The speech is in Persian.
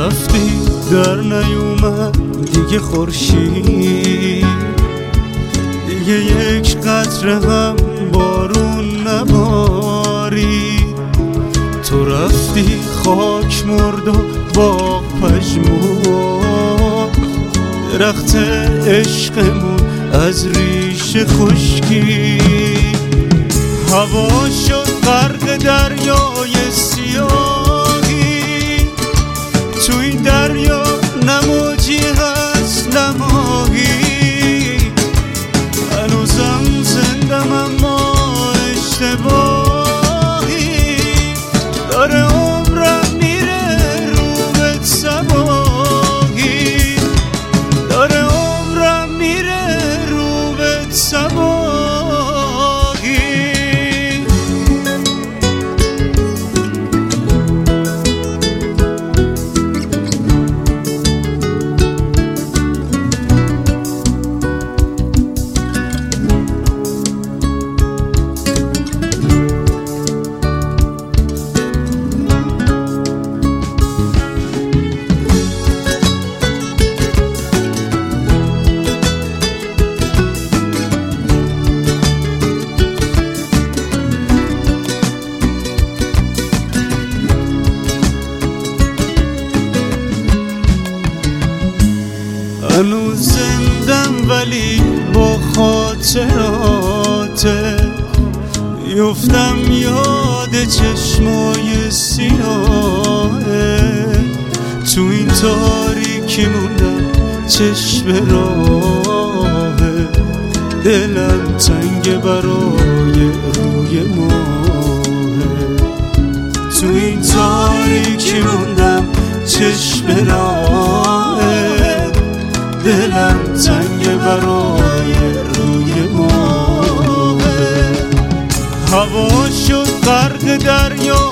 رفتی در نیومد دیگه خورشید، دیگه یک قطره هم بارون نبارید. تو رفتی خاک مرد و باغ پژمرد، درخت عشقمون از ریشه خشکی. هوا شد غرق دریای سیاهی، تو این دریا نه موجی هست نه ماهی. هنوزم زندم اما اشتباهی، داره عمرم میره رو به صباحی، داره عمرم میره رو به صباحی. هنوز زندم ولی با خاطراته، بیفتم یاد چشمای سیاهه. تو این تاریکی موندم چشم راهه، دلم تنگ برای روی ماهه. تو این تاریکی موندم چشم راهه، دلم تنگ برای روی ماهه. هوا شد غرق دریا